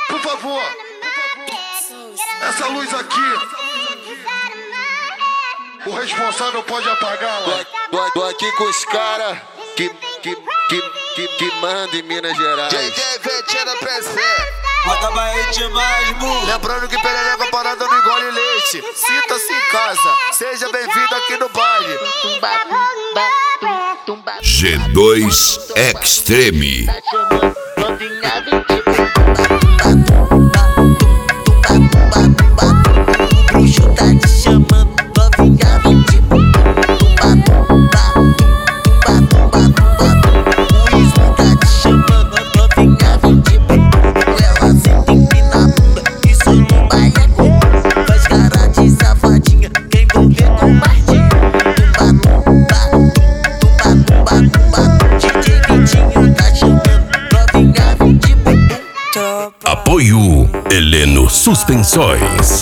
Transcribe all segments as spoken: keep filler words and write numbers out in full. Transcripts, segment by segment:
Por favor, essa luz aqui, o responsável pode apagá-la. Tô, tô, tô aqui com os caras que, que, que, que, que mandam em Minas Gerais. J D vinte na presente. Acaba mais, mu. Lembrando que perereca parada não engole leite. Sinta-se em casa, seja bem-vindo aqui no baile. G dois Extreme. Bruxo tá te chamando, novinha vem de tumba, tumba, tumba, tumba, tumba. O Ismo tá te chamando, novinha vem de ela senta empina a bunda, isso no baile é comum. Faz cara de safadinha, quem vou ver com martinho. Tumba, tumba, tumba, tumba, tumba. D J Vitinho tá chamando, novinha vem de bumbum. Apoio Heleno Suspensões.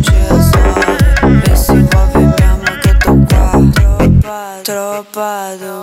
Tropa do